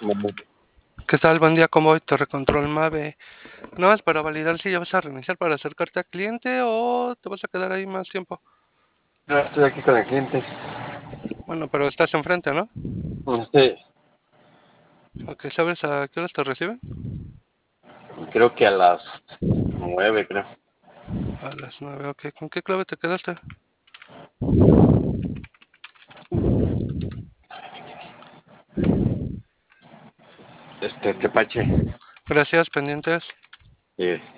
Ujú. ¿Qué tal? Buen día, ¿cómo voy? Torre Control Mave. No, es para validar si ya vas a reiniciar para acercarte al cliente o te vas a quedar ahí más tiempo. No, estoy aquí con el cliente. Bueno, pero estás enfrente, ¿no? Sí, Ok, ¿sabes a qué horas te reciben? creo que a las 9, creo. A las 9, ok. ¿Con qué clave te quedaste? Tepache. Gracias, pendientes. Sí.